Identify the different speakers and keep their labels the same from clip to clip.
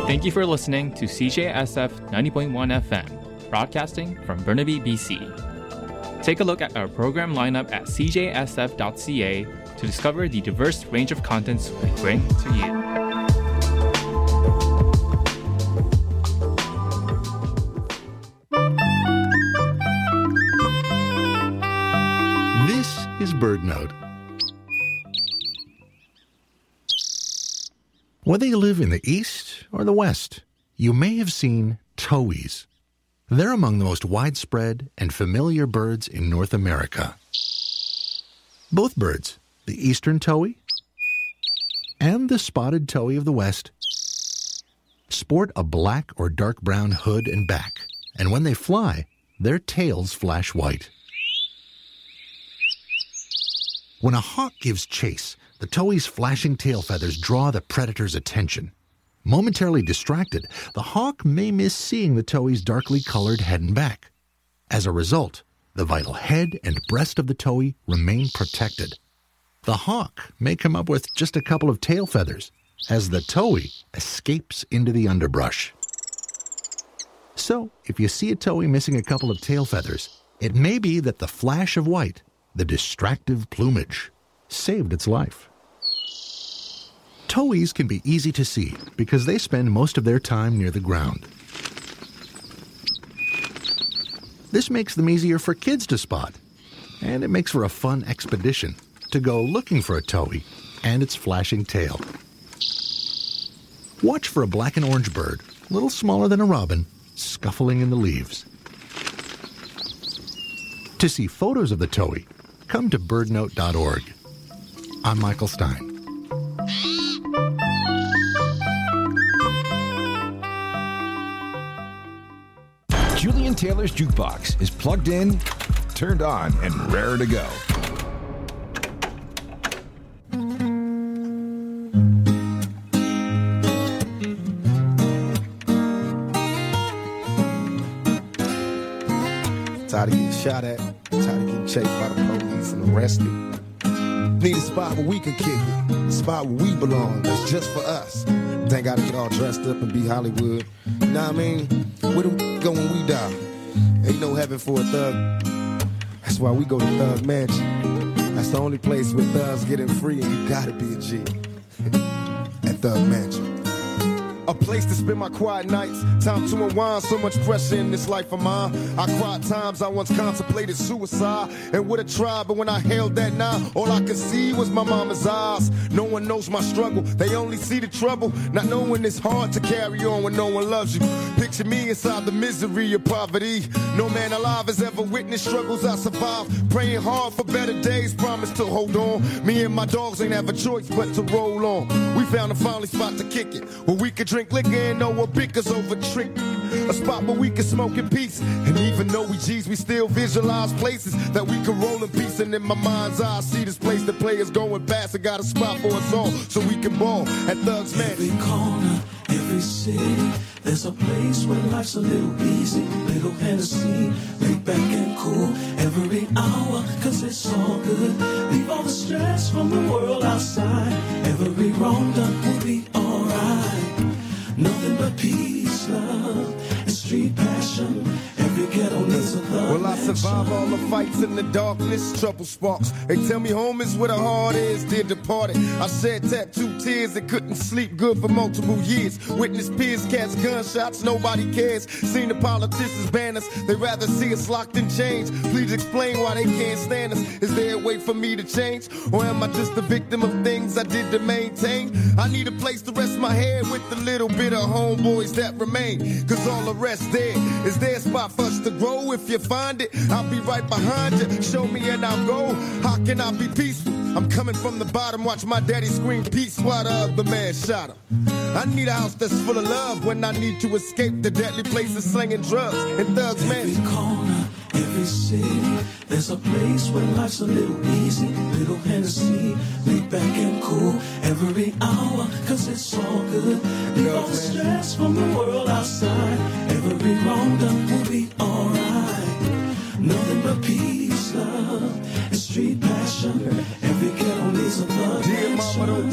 Speaker 1: Thank you for listening to CJSF 90.1 FM, broadcasting from Burnaby, BC. Take a look at our program lineup at cjsf.ca to discover the diverse range of contents we bring to you.
Speaker 2: This is BirdNote. Whether you live in the East or the West, you may have seen towhees. They're among the most widespread and familiar birds in North America. Both birds, the eastern towhee and the spotted towhee of the West, sport a black or dark brown hood and back, and when they fly, their tails flash white. When a hawk gives chase, the towhee's flashing tail feathers draw the predator's attention. Momentarily distracted, the hawk may miss seeing the towhee's darkly colored head and back. As a result, the vital head and breast of the towhee remain protected. The hawk may come up with just a couple of tail feathers as the towhee escapes into the underbrush. So, if you see a towhee missing a couple of tail feathers, it may be that the flash of white, the distractive plumage, saved its life. Towhees can be easy to see because they spend most of their time near the ground. This makes them easier for kids to spot, and it makes for a fun expedition to go looking for a towhee and its flashing tail. Watch for a black and orange bird, a little smaller than a robin, scuffling in the leaves. To see photos of the towhee, come to birdnote.org. I'm Michael Stein.
Speaker 3: Julian Taylor's Jukebox is plugged in, turned on, and raring to go.
Speaker 4: Tired of getting shot at, tired of getting chased by the police and arrested. Need a spot where we can kick it, a spot where we belong, that's just for us. Ain't gotta get all dressed up and be Hollywood. You know what I mean? Where do we go when we die? Ain't no heaven for a thug. That's why we go to Thug Mansion. That's the only place where thugs getting free and you gotta be a G. At Thug Mansion. A place to spend my quiet nights, time to unwind, so much pressure in this life of mine. I cried times I once contemplated suicide and would have tried, but when I held that knife, all I could see was my mama's eyes. No one knows my struggle, they only see the trouble, not knowing it's hard to carry on when no one loves you. Picture me inside the misery of poverty. No man alive has ever witnessed struggles I survived, praying hard for better days, promise to hold on. Me and my dogs ain't have a choice but to roll on. We found a finally spot to kick it, where we could drink liquor and know what bickers over trick. A spot where we can smoke in peace. And even though we G's, we still visualize places that we can roll in peace. And in my mind's eye, I see this place that players going past. I got a spot for us all so we can ball at Thugs Mansion.
Speaker 5: Every corner, every city, there's a place where life's a little easy. Little Hennessy, laid back and cool every hour, cause it's all good. Leave all the stress from the world outside. Every wrong done will be alright. Nothing but peace, love, and street passion. Every ghetto needs a love.
Speaker 4: Well, I survive all the fights in the darkness, trouble sparks. They tell me home is where the heart is, dear departed. I shed tattooed tears and couldn't sleep good for multiple years. Witness peers catch gunshots, nobody cares. Seen the politicians ban us, they rather see us locked in chains. Please explain why they can't stand us. Is there a way for me to change? Or am I just a victim of things I did to maintain? I need a place to rest my head with a little bit of homeboys that remain. Cause all the rest there is their spot for us to grow. If you find it, I'll be right behind you. Show me and I'll go. How can I be peaceful? I'm coming from the bottom, watch my daddy scream peace while the other man shot him. I need a house that's full of love when I need to escape the deadly places slinging drugs and Thugs Mansion.
Speaker 5: Every corner, every city, there's a place where life's a little easy. Little Hennessy, laid back and cool every hour, cause it's all good. Leave all the stress from the world outside. Every wrong done will be alright. Nothing but peace, love, and street passion. Every ghetto needs a love.
Speaker 4: Dear mama, don't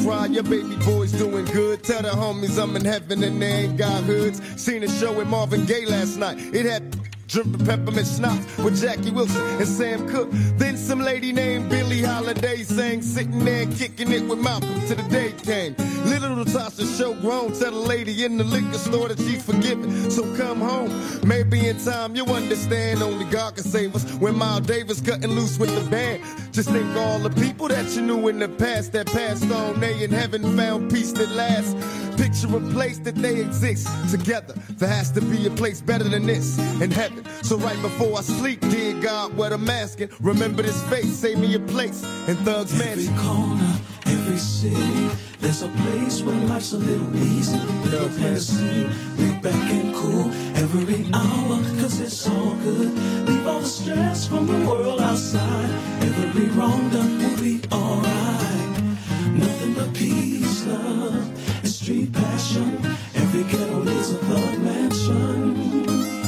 Speaker 4: cry, your baby boy's doing good. Tell the homies I'm in heaven and they ain't got hoods. Seen a show with Marvin Gaye last night. It had dripping peppermint schnapps with Jackie Wilson and Sam Cooke. Then some lady named Billie Holiday sang, sitting there kicking it with Malcolm till the day came. Little Natasha show grown, tell the lady in the liquor store that she's forgiven. So come home, maybe in time you'll understand. Only God can save us when Miles Davis cutting loose with the band. Just think of all the people that you knew in the past that passed on. They in heaven found peace that lasts. Picture a place that they exist together. There has to be a place better than this in heaven. So right before I sleep, dear God, what I'm asking, remember this face, save me a place in Thug's Mansion.
Speaker 5: Every corner, every city, there's a place where life's a little easy. Little Tennessee, laid back and cool every hour, cause it's all good. Leave all the stress from the world outside. Every wrong done will be alright. Nothing but peace, love, and street passion. Every ghetto needs a Thug Mansion.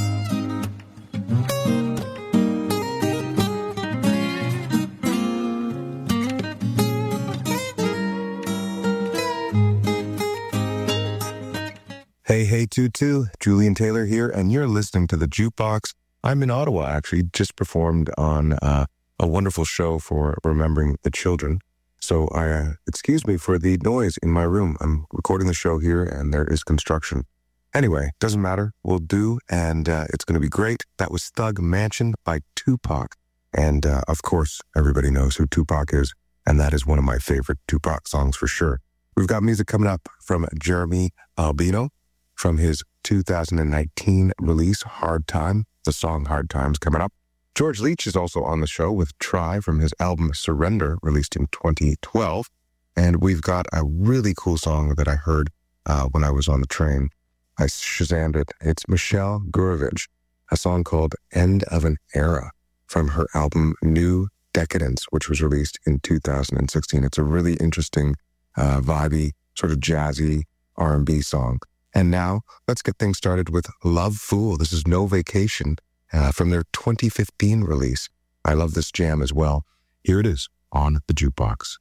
Speaker 6: Hey, Tutu, Julian Taylor here, and you're listening to The Jukebox. I'm in Ottawa, actually, just performed on a wonderful show for Remembering the Children. So excuse me for the noise in my room. I'm recording the show here, and there is construction. Anyway, doesn't matter. We'll do, and it's going to be great. That was Thug Mansion by Tupac. And, of course, everybody knows who Tupac is, and that is one of my favorite Tupac songs for sure. We've got music coming up from Jeremy Albino, from his 2019 release, Hard Time. The song Hard Time's coming up. George Leach is also on the show with Try from his album Surrender, released in 2012. And we've got a really cool song that I heard when I was on the train. I Shazammed it. It's Michelle Gurevich, a song called End of an Era from her album New Decadence, which was released in 2016. It's a really interesting, vibey, sort of jazzy R&B song. And now, let's get things started with Love Fool. This is No Vacation from their 2015 release. I love this jam as well. Here it is on The Jukebox.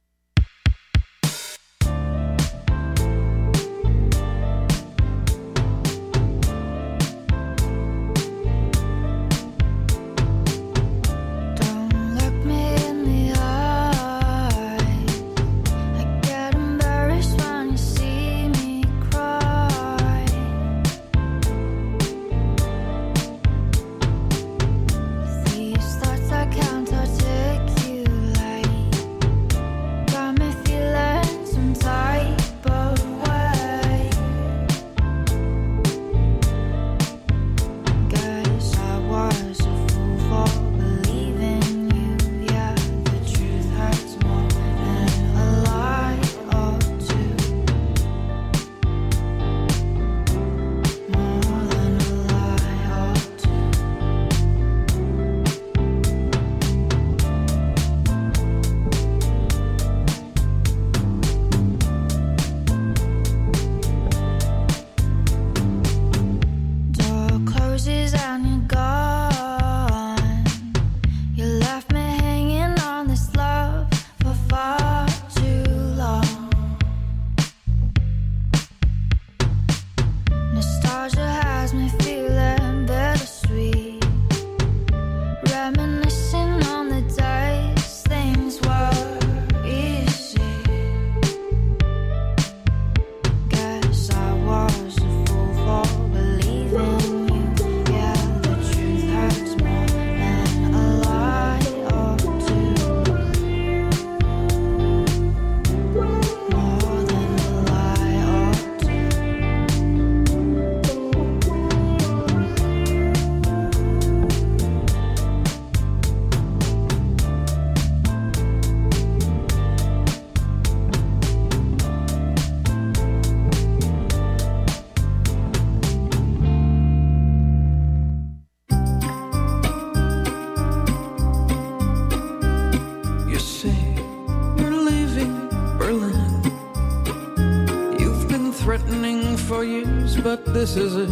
Speaker 7: But this is it.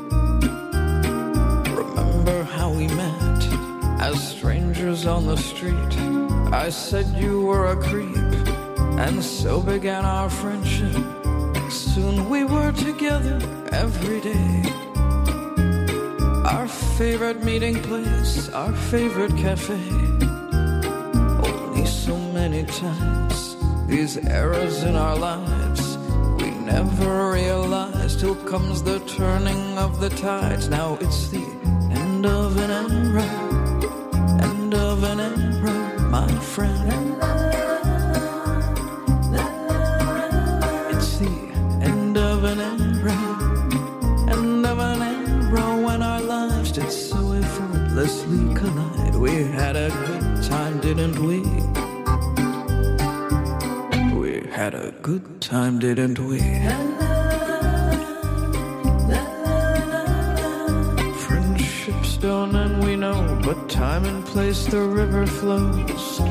Speaker 7: Remember how we met as strangers on the street. I said you were a creep, and so began our friendship. Soon we were together every day. Our favorite meeting place, our favorite cafe. Only so many times, these eras in our lives, we never realized till comes the turning of the tides. Now it's the end of an era, end of an era, my friend. It's the end of an era, end of an era, when our lives did so effortlessly collide. We had a good time, didn't we? We had a good time, didn't we? Friendships don't end, we know, but time and place the river flows.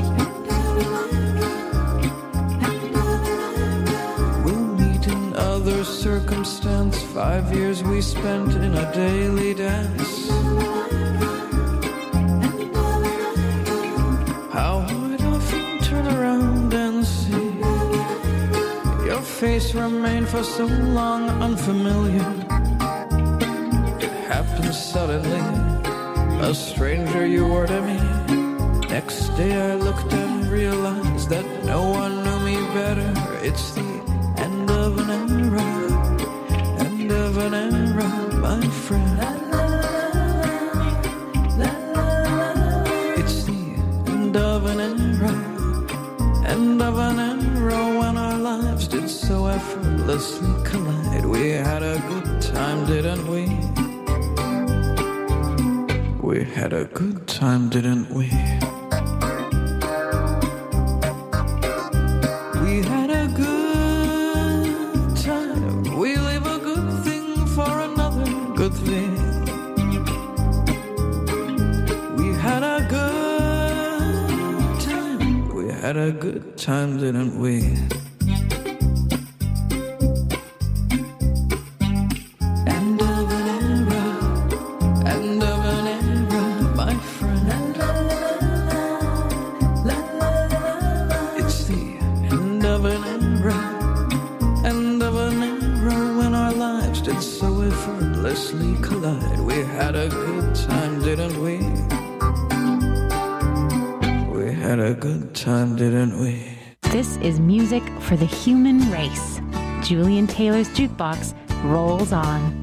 Speaker 7: We'll meet in other circumstance. 5 years we spent in a daily dance. How I'd often turn around and see your face remain for so long unfamiliar. It happened suddenly, a stranger you were to me. Next day I looked and realized that no one knew me better. It's the end of an era, end of an era, my friend. It's the end of an era, end of an era, when our lives did so effortlessly collide. We had a good time, didn't we? We had a good time, didn't we? We had a good time. We leave a good thing for another good thing. We had a good time. We had a good time, didn't we? End of an era, end of an era, my friend. It's the end of an era, end of an era, when our lives did so effortlessly collide. We had a good time, didn't we? We had a good time, didn't we?
Speaker 8: This is music for the human race. Julian Taylor's Jukebox rolls on.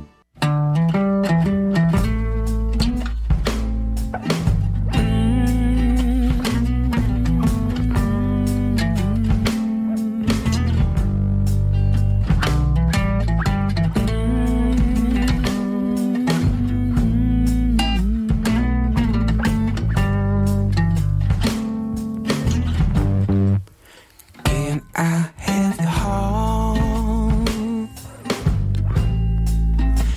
Speaker 5: Can I have your heart?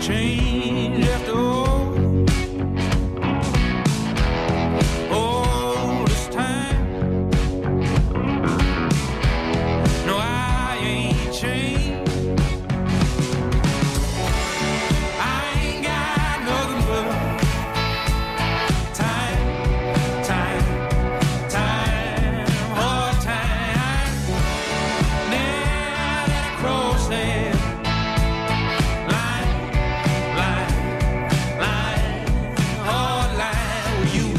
Speaker 5: change after all. All this time, no, I ain't changed. I ain't got nothing but time, hard time. Now that I cross that line, hard line with you.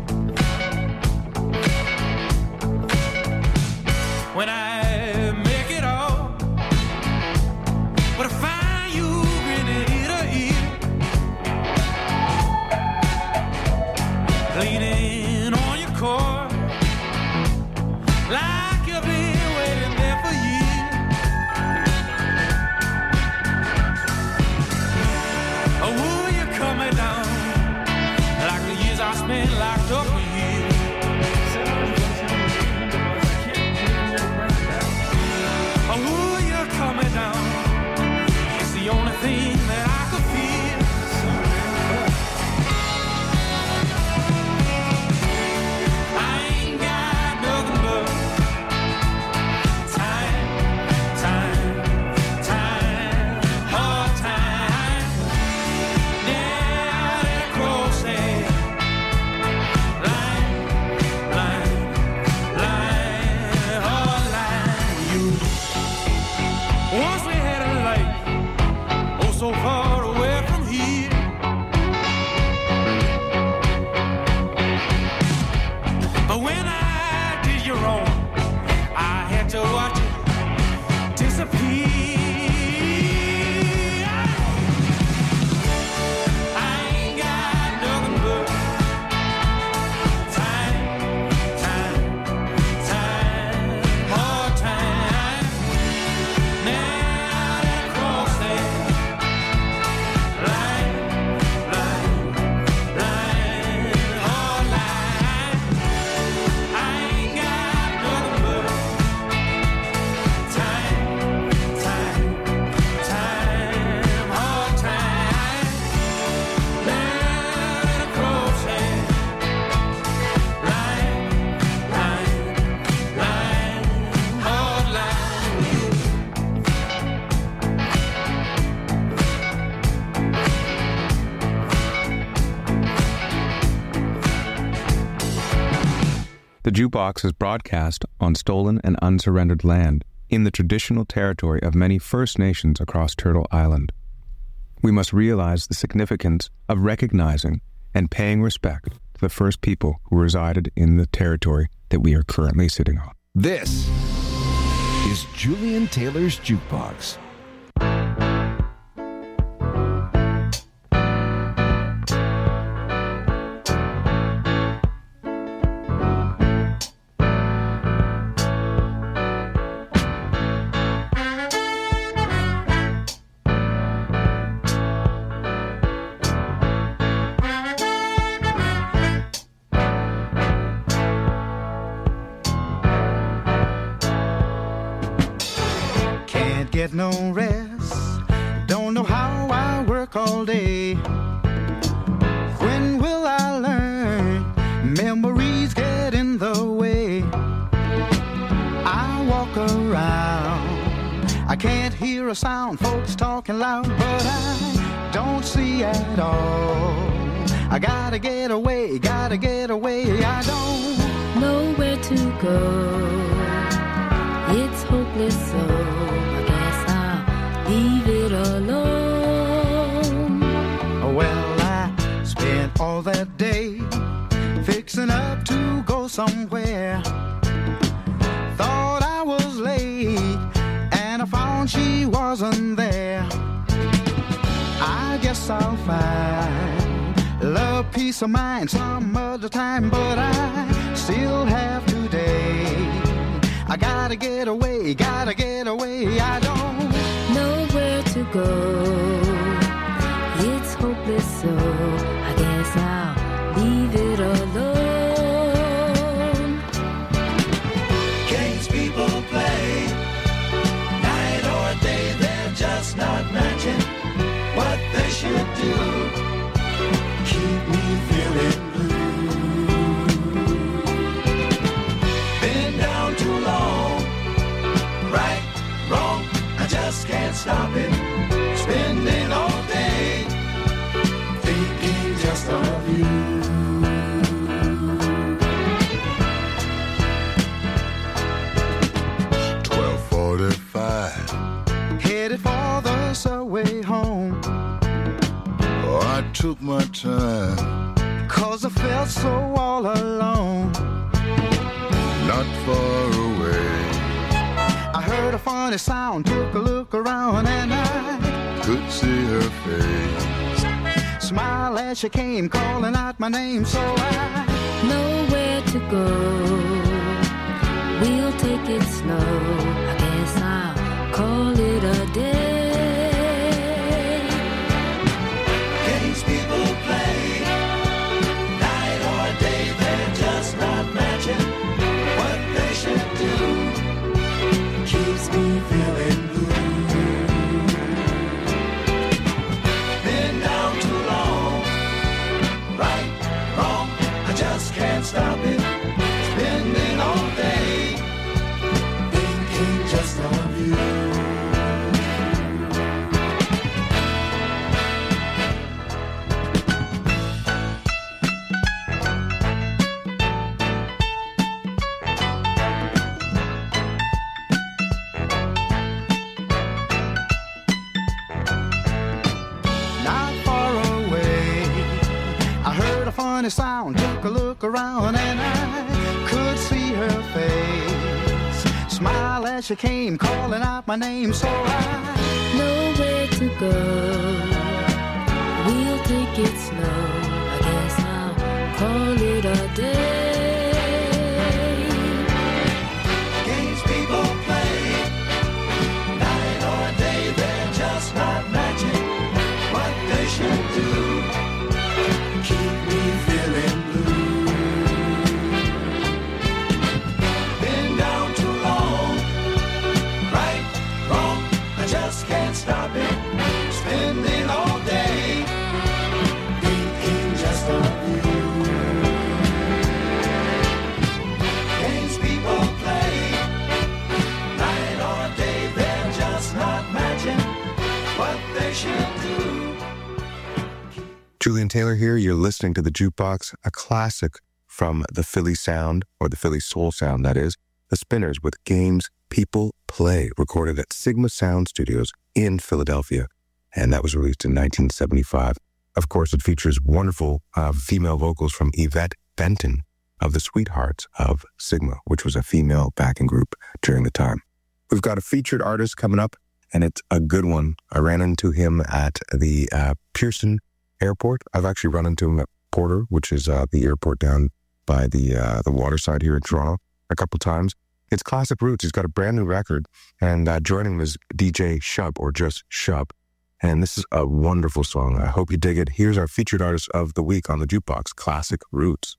Speaker 5: When I make it all, but I find you grinning ear to ear, leaning on your cord, like you've been waiting there for years. Oh, will you come down like the years I spent locked up with you? Oh, will you come down? It's the only thing that I could feel. I ain't got nothing but time, hard time. Now that I cross that line, hard line with you. Once we had a life, oh so far away from here. But when I did you wrong, I had to watch it disappear. I ain't got nothing but time, hard time. Now that I cross that line, hard line. I ain't got nothing but time, hard time. Now that I cross that line, hard line with you.
Speaker 6: The Jukebox is broadcast on stolen and unsurrendered land in the traditional territory of many First Nations across Turtle Island. We must realize the significance of recognizing and paying respect to the first people who resided in the territory that we are currently sitting on.
Speaker 3: This is Julian Taylor's Jukebox.
Speaker 9: Can't get no rest, don't know how I work all day. When will I learn? Memories get in the way. I walk around, I can't hear a sound, folks talking loud, but I don't see at all. I gotta get away, I don't
Speaker 10: know where to go. It's hopeless, so I guess I'll leave it alone.
Speaker 9: Well, I spent all that day fixing up to go somewhere. Thought I was late and I found she wasn't there. I guess I'll find love, peace of mind some other time, but I still have today. I gotta get away, I don't
Speaker 10: know where to go. It's hopeless, so I guess I'll leave it alone.
Speaker 5: Games people play, night or day, they're just not matching what they should stopping, spending all day, thinking just of you.
Speaker 11: 12:45,
Speaker 9: headed for the subway home.
Speaker 11: oh, I took my time,
Speaker 9: 'Cause I felt so all alone.
Speaker 11: not far away,
Speaker 9: I heard a funny sound, took a look around, and I
Speaker 11: could see her face.
Speaker 9: smiled as she came, calling out my name. So I
Speaker 10: Nowhere to go. We'll take it slow. I guess I'll call it a day.
Speaker 5: Games people play, night or day, they're just not matching what they should do. Keeps me feeling blue. Been down too long, right, wrong, I just can't stop it. Spending all day, thinking just of you.
Speaker 9: not far away, I heard a funny sound, took a look around, and I could see her face. Smile as she came, calling out my name. So I
Speaker 10: Nowhere to go. We'll take it slow. I guess I'll call it a day.
Speaker 5: Games people play, night or day, they're just not matching what they should do. Keep me feeling blue. Been down too long, right, wrong, I just can't stop it. Spending all day, thinking just of you. Games people play, night or day, they're just not matching what they should do.
Speaker 6: Julian Taylor here. You're listening to The Jukebox, a classic from the Philly sound, or the Philly soul sound, that is. The Spinners with Games People Play, recorded at Sigma Sound Studios in Philadelphia. And that was released in 1975. Of course, it features wonderful female vocals from Yvette Benton of the Sweethearts of Sigma, which was a female backing group during the time. We've got a featured artist coming up, and it's a good one. I ran into him at the Pearson Airport. I've actually run into him at Porter, which is the airport down by the waterside here in Toronto, a couple times. It's Classic Roots. He's got a brand new record, and joining him is DJ Shub, or just Shub. And this is a wonderful song. I hope you dig it. Here's our featured artist of the week on The Jukebox, Classic Roots.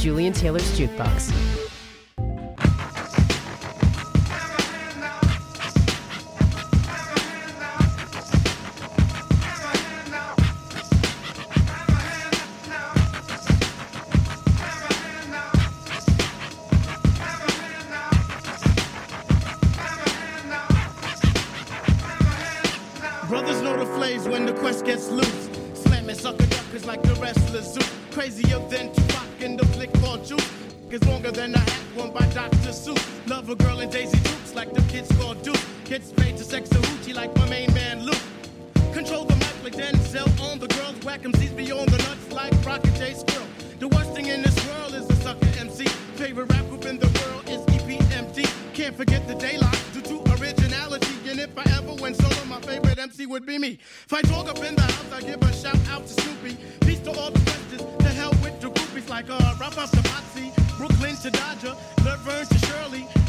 Speaker 12: Julian Taylor's Jukebox.
Speaker 13: Brothers know the flames when the quest gets loose. Slamming sucker duckers like the wrestlers zoo. Crazier than Tupac in the flick called Juice. Is longer than a hat worn by Dr. Seuss. Love a girl in Daisy Dukes like the kids called Duke. Kids paid to sex a hoochie like my main man Luke. Control the mic like Denzel on the girls. Whack MCs beyond the nuts like Rocket J. Squirrel. The worst thing in this world is a sucker MC. Favorite rap group in the world is EPMD. Can't forget the daylight due to originality. And if I ever went solo, my favorite MC would be me. If I talk up in the house, I give a shout out to Snoopy. Peace to all the questions, to hell with the groupies like Ralph off to Potsy, Brooklyn to Dodger, Laverne to Shirley,